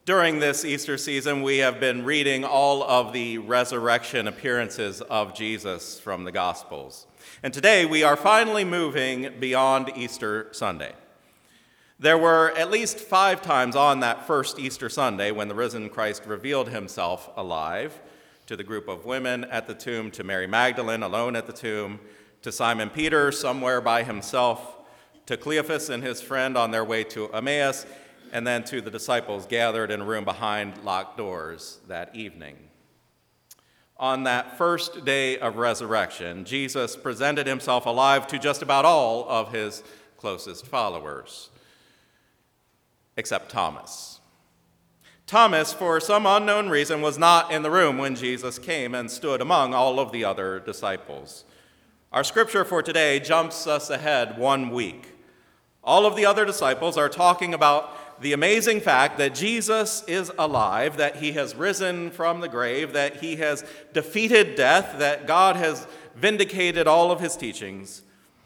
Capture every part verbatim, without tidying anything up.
During this Easter season, we have been reading all of the resurrection appearances of Jesus from the Gospels. And today we are finally moving beyond Easter Sunday. There were at least five times on that first Easter Sunday when the risen Christ revealed himself alive to the group of women at the tomb, to Mary Magdalene alone at the tomb, to Simon Peter somewhere by himself, to Cleophas and his friend on their way to Emmaus, and then to the disciples gathered in a room behind locked doors that evening. On that first day of resurrection, Jesus presented himself alive to just about all of his closest followers, except Thomas. Thomas, for some unknown reason, was not in the room when Jesus came and stood among all of the other disciples. Our scripture for today jumps us ahead one week. All of the other disciples are talking about the amazing fact that Jesus is alive, that he has risen from the grave, that he has defeated death, that God has vindicated all of his teachings.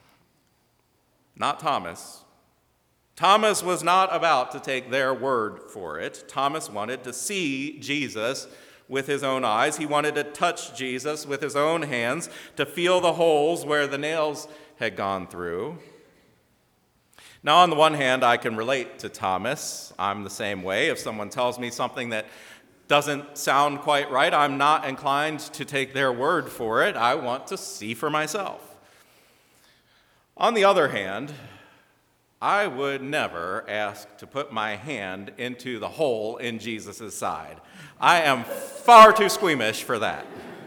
Not Thomas. Thomas was not about to take their word for it. Thomas wanted to see Jesus with his own eyes. He wanted to touch Jesus with his own hands, to feel the holes where the nails had gone through. Now, on the one hand, I can relate to Thomas. I'm the same way. If someone tells me something that doesn't sound quite right, I'm not inclined to take their word for it. I want to see for myself. On the other hand, I would never ask to put my hand into the hole in Jesus' side. I am far too squeamish for that.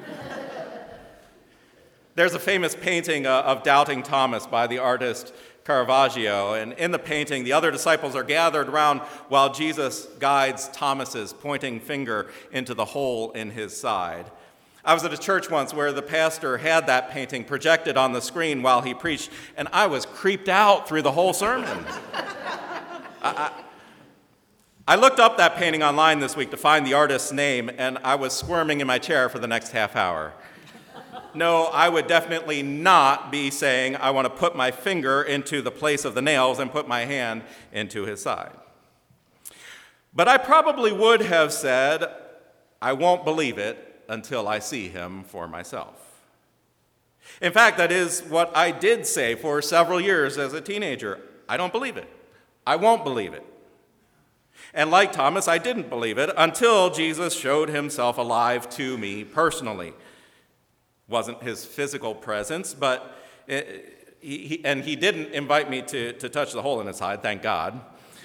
There's a famous painting uh, of Doubting Thomas by the artist Caravaggio, and in the painting, the other disciples are gathered around while Jesus guides Thomas's pointing finger into the hole in his side. I was at a church once where the pastor had that painting projected on the screen while he preached, and I was creeped out through the whole sermon. I, I, I looked up that painting online this week to find the artist's name, and I was squirming in my chair for the next half hour. No, I would definitely not be saying I want to put my finger into the place of the nails and put my hand into his side. But I probably would have said, I won't believe it until I see him for myself. In fact, that is what I did say for several years as a teenager. I don't believe it. I won't believe it. And like Thomas, I didn't believe it until Jesus showed himself alive to me personally. Wasn't his physical presence, but it, he, and he didn't invite me to, to touch the hole in his side, thank God.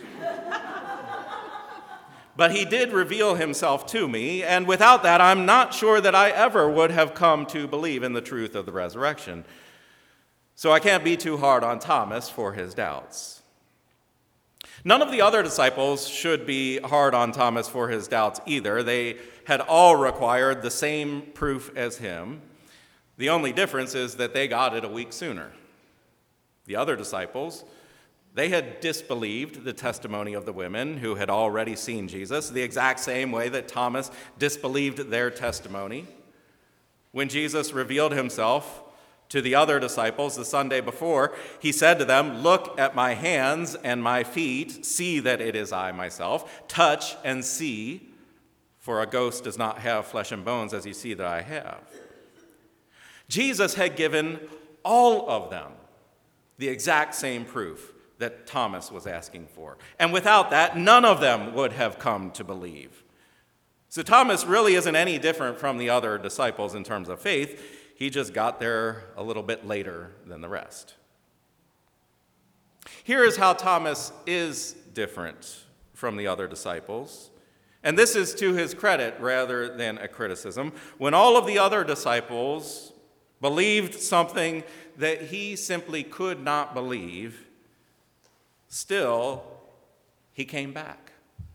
But he did reveal himself to me, and without that, I'm not sure that I ever would have come to believe in the truth of the resurrection. So I can't be too hard on Thomas for his doubts. None of the other disciples should be hard on Thomas for his doubts either. They had all required the same proof as him. The only difference is that they got it a week sooner. The other disciples, they had disbelieved the testimony of the women who had already seen Jesus, the exact same way that Thomas disbelieved their testimony. When Jesus revealed himself to the other disciples the Sunday before, he said to them, "Look at my hands and my feet, see that it is I myself. Touch and see, for a ghost does not have flesh and bones as you see that I have." Jesus had given all of them the exact same proof that Thomas was asking for. And without that, none of them would have come to believe. So Thomas really isn't any different from the other disciples in terms of faith. He just got there a little bit later than the rest. Here is how Thomas is different from the other disciples. And this is to his credit rather than a criticism. When all of the other disciples believed something that he simply could not believe, still, he came back.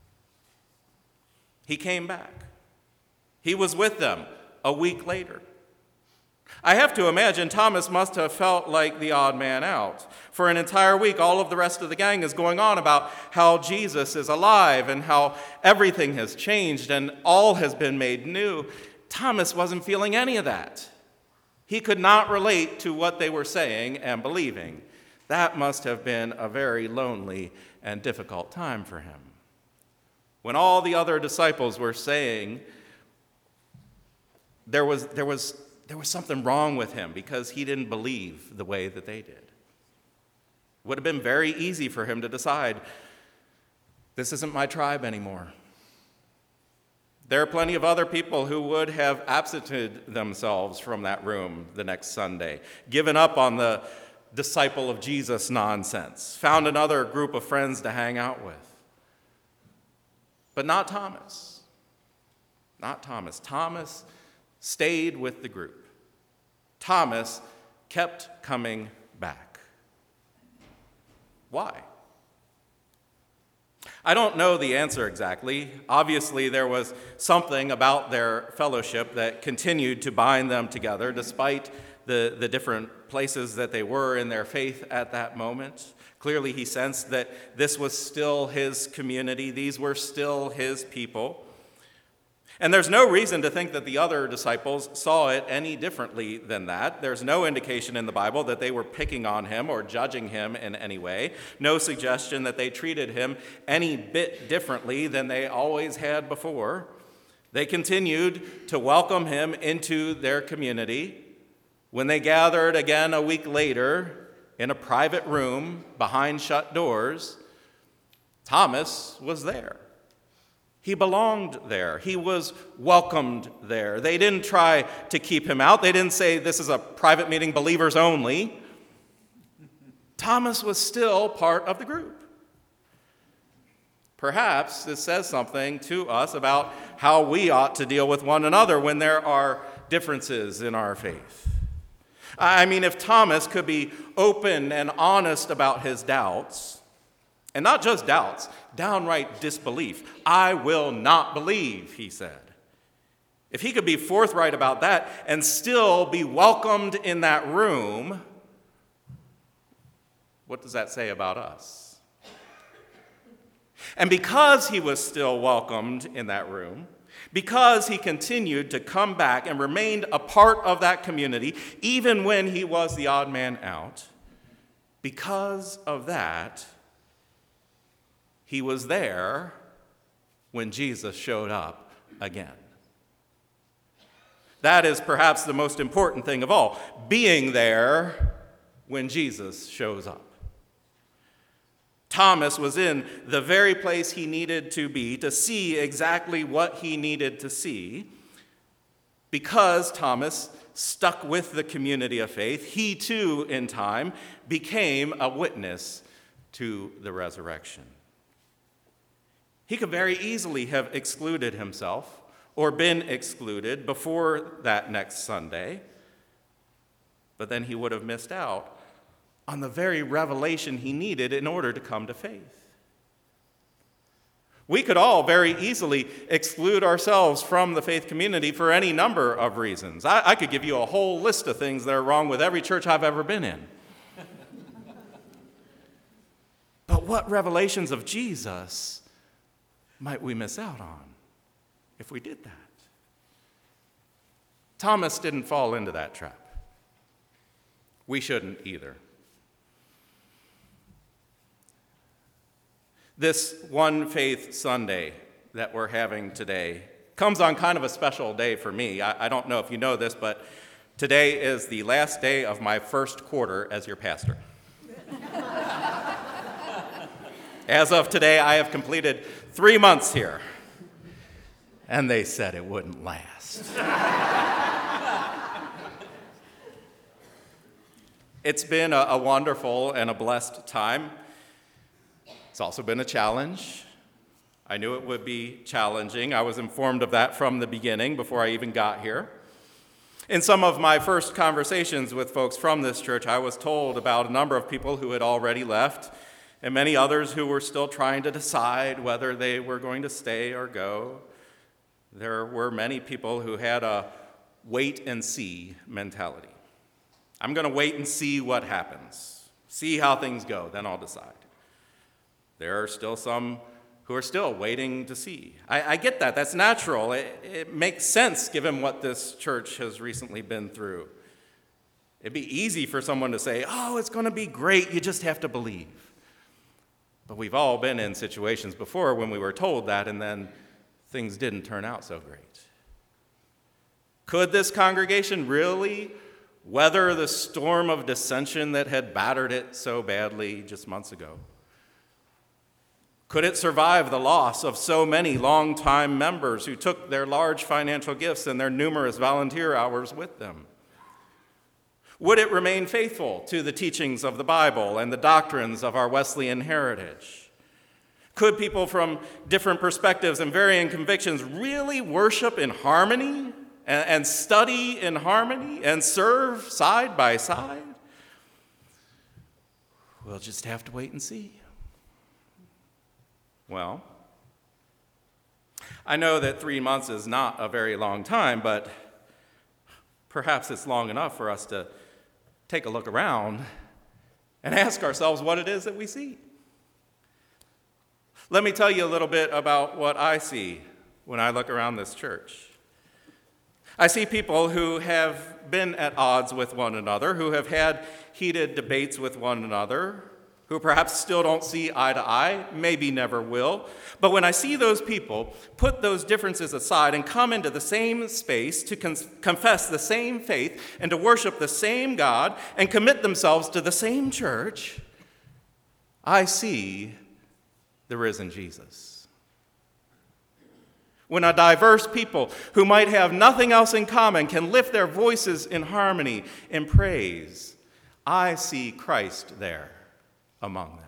He came back. He was with them a week later. I have to imagine Thomas must have felt like the odd man out. For an entire week, all of the rest of the gang is going on about how Jesus is alive and how everything has changed and all has been made new. Thomas wasn't feeling any of that. He could not relate to what they were saying and believing. That must have been a very lonely and difficult time for him. when all the other disciples were saying there was, there was, there was something wrong with him because he didn't believe the way that they did. It would have been very easy for him to decide, this isn't my tribe anymore. There are plenty of other people who would have absented themselves from that room the next Sunday, given up on the disciple of Jesus nonsense, found another group of friends to hang out with. But not Thomas. Not Thomas. Thomas stayed with the group. Thomas kept coming back. Why? I don't know the answer exactly. Obviously, there was something about their fellowship that continued to bind them together, despite the, the different places that they were in their faith at that moment. Clearly, he sensed that this was still his community. These were still his people. And there's no reason to think that the other disciples saw it any differently than that. There's no indication in the Bible that they were picking on him or judging him in any way. No suggestion that they treated him any bit differently than they always had before. They continued to welcome him into their community. When they gathered again a week later in a private room behind shut doors, Thomas was there. He belonged there. He was welcomed there. They didn't try to keep him out. They didn't say, this is a private meeting, believers only. Thomas was still part of the group. Perhaps this says something to us about how we ought to deal with one another when there are differences in our faith. I mean, if Thomas could be open and honest about his doubts, and not just doubts, downright disbelief. I will not believe, he said. If he could be forthright about that and still be welcomed in that room, what does that say about us? And because he was still welcomed in that room, because he continued to come back and remained a part of that community, even when he was the odd man out, because of that, he was there when Jesus showed up again. That is perhaps the most important thing of all, being there when Jesus shows up. Thomas was in the very place he needed to be to see exactly what he needed to see. Because Thomas stuck with the community of faith, he too, in time, became a witness to the resurrection. He could very easily have excluded himself or been excluded before that next Sunday, but then he would have missed out on the very revelation he needed in order to come to faith. We could all very easily exclude ourselves from the faith community for any number of reasons. I, I could give you a whole list of things that are wrong with every church I've ever been in. But what revelations of Jesus might we miss out on if we did that? Thomas didn't fall into that trap. We shouldn't either. This One Faith Sunday that we're having today comes on kind of a special day for me. I, I don't know if you know this, but today is the last day of my first quarter as your pastor. As of today, I have completed three months here, and they said it wouldn't last. It's been a, a wonderful and a blessed time. It's also been a challenge. I knew it would be challenging. I was informed of that from the beginning before I even got here. In some of my first conversations with folks from this church, I was told about a number of people who had already left and many others who were still trying to decide whether they were going to stay or go. There were many people who had a wait and see mentality. I'm going to wait and see what happens, see how things go, then I'll decide. There are still some who are still waiting to see. I, I get that. That's natural. It, it makes sense given what this church has recently been through. It'd be easy for someone to say, oh, it's going to be great. You just have to believe. But we've all been in situations before when we were told that and then things didn't turn out so great. Could this congregation really weather the storm of dissension that had battered it so badly just months ago? Could it survive the loss of so many longtime members who took their large financial gifts and their numerous volunteer hours with them? Would it remain faithful to the teachings of the Bible and the doctrines of our Wesleyan heritage? Could people from different perspectives and varying convictions really worship in harmony and, and study in harmony and serve side by side? We'll just have to wait and see. Well, I know that three months is not a very long time, but perhaps it's long enough for us to take a look around and ask ourselves what it is that we see. Let me tell you a little bit about what I see when I look around this church. I see people who have been at odds with one another, who have had heated debates with one another, who perhaps still don't see eye to eye, maybe never will. But when I see those people put those differences aside and come into the same space to con- confess the same faith and to worship the same God and commit themselves to the same church, I see the risen Jesus. When a diverse people who might have nothing else in common can lift their voices in harmony in praise, I see Christ there among them.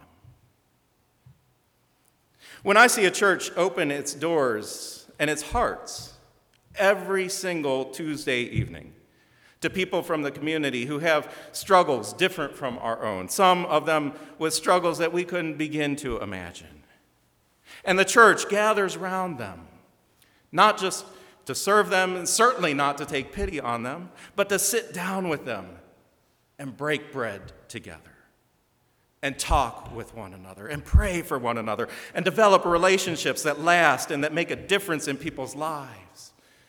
When I see a church open its doors and its hearts every single Tuesday evening to people from the community who have struggles different from our own, some of them with struggles that we couldn't begin to imagine, and the church gathers around them, not just to serve them, and certainly not to take pity on them, but to sit down with them and break bread together, and talk with one another, and pray for one another, and develop relationships that last and that make a difference in people's lives.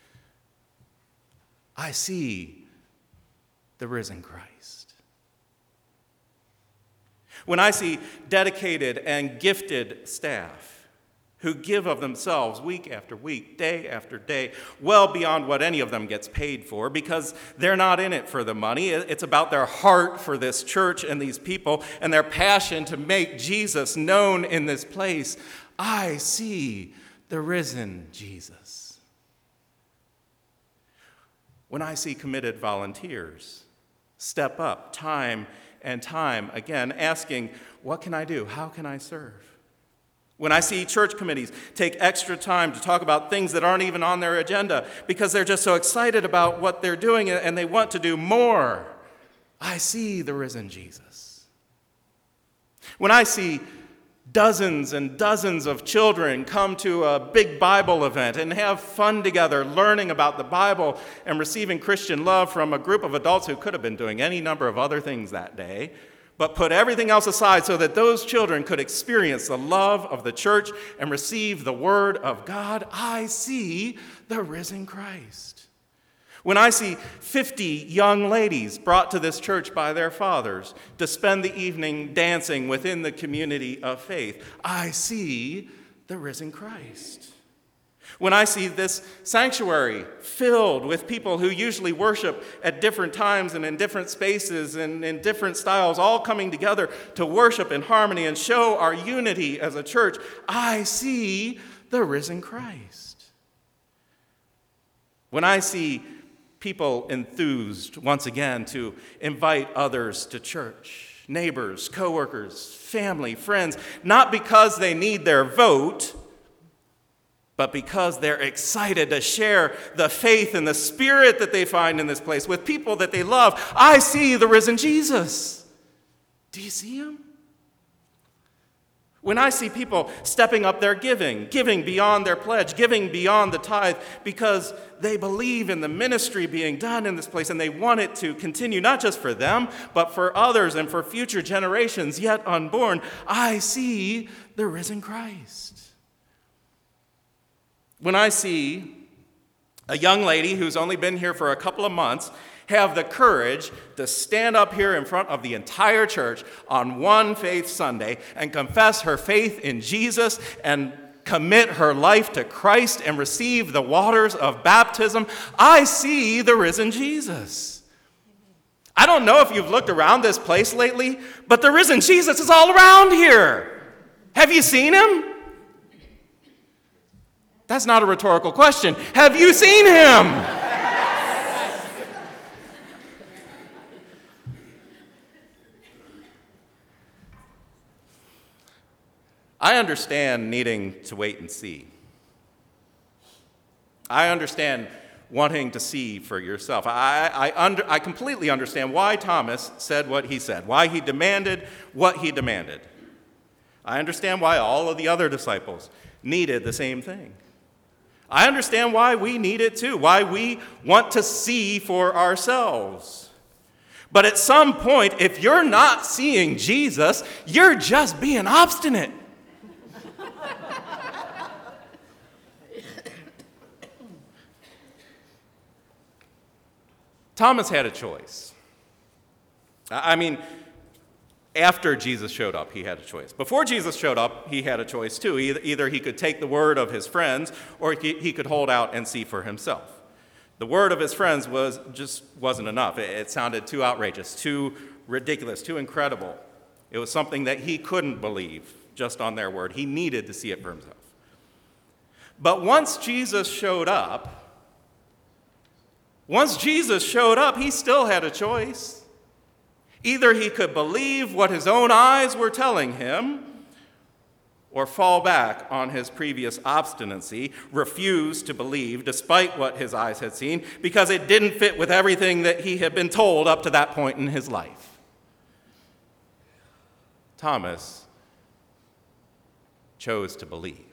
I see the risen Christ. When I see dedicated and gifted staff who give of themselves week after week, day after day, well beyond what any of them gets paid for, because they're not in it for the money. It's about their heart for this church and these people and their passion to make Jesus known in this place. I see the risen Jesus. When I see committed volunteers step up time and time again, asking, what can I do? How can I serve? When I see church committees take extra time to talk about things that aren't even on their agenda because they're just so excited about what they're doing and they want to do more, I see the risen Jesus. When I see dozens and dozens of children come to a big Bible event and have fun together, learning about the Bible and receiving Christian love from a group of adults who could have been doing any number of other things that day, but put everything else aside so that those children could experience the love of the church and receive the word of God, I see the risen Christ. When I see fifty young ladies brought to this church by their fathers to spend the evening dancing within the community of faith, I see the risen Christ. When I see this sanctuary filled with people who usually worship at different times and in different spaces and in different styles, all coming together to worship in harmony and show our unity as a church, I see the risen Christ. When I see people enthused once again to invite others to church, neighbors, coworkers, family, friends, not because they need their vote, but because they're excited to share the faith and the spirit that they find in this place with people that they love, I see the risen Jesus. Do you see him? When I see people stepping up their giving, giving beyond their pledge, giving beyond the tithe, because they believe in the ministry being done in this place and they want it to continue, not just for them, but for others and for future generations yet unborn, I see the risen Christ. When I see a young lady who's only been here for a couple of months have the courage to stand up here in front of the entire church on one Faith Sunday and confess her faith in Jesus and commit her life to Christ and receive the waters of baptism, I see the risen Jesus. I don't know if you've looked around this place lately, but the risen Jesus is all around here. Have you seen him? That's not a rhetorical question. Have you seen him? I understand needing to wait and see. I understand wanting to see for yourself. I, I, under, I completely understand why Thomas said what he said, why he demanded what he demanded. I understand why all of the other disciples needed the same thing. I understand why we need it too, why we want to see for ourselves. But at some point, if you're not seeing Jesus, you're just being obstinate. Thomas had a choice. I mean, after Jesus showed up, he had a choice. Before Jesus showed up, he had a choice too. Either he could take the word of his friends or he could hold out and see for himself. The word of his friends was just wasn't enough. It sounded too outrageous, too ridiculous, too incredible. It was something that he couldn't believe just on their word. He needed to see it for himself. But once Jesus showed up, Once Jesus showed up, he still had a choice. Either he could believe what his own eyes were telling him, or fall back on his previous obstinacy, refuse to believe despite what his eyes had seen, because it didn't fit with everything that he had been told up to that point in his life. Thomas chose to believe.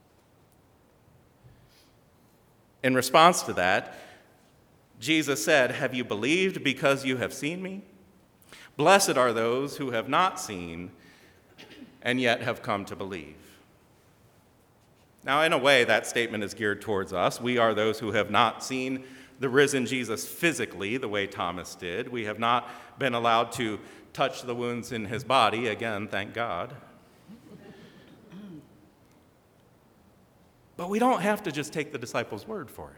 In response to that, Jesus said, "Have you believed because you have seen me? Blessed are those who have not seen and yet have come to believe." Now, in a way, that statement is geared towards us. We are those who have not seen the risen Jesus physically the way Thomas did. We have not been allowed to touch the wounds in his body. Again, thank God. But we don't have to just take the disciples' word for it.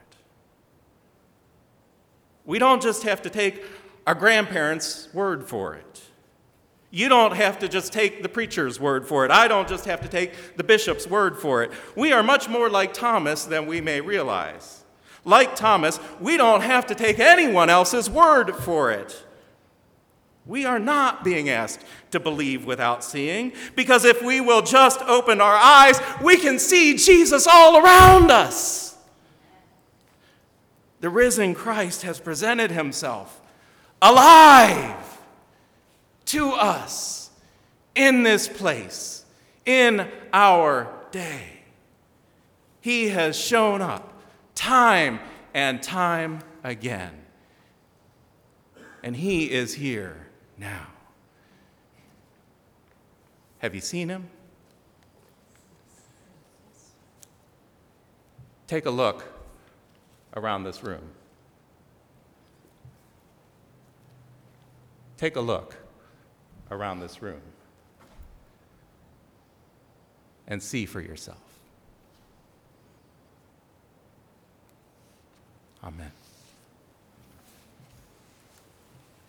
We don't just have to take our grandparents' word for it. You don't have to just take the preacher's word for it. I don't just have to take the bishop's word for it. We are much more like Thomas than we may realize. Like Thomas, we don't have to take anyone else's word for it. We are not being asked to believe without seeing, because if we will just open our eyes, we can see Jesus all around us. The risen Christ has presented himself alive to us in this place, in our day. He has shown up time and time again. And he is here now. Have you seen him? Take a look around this room. Take a look around this room and see for yourself. Amen.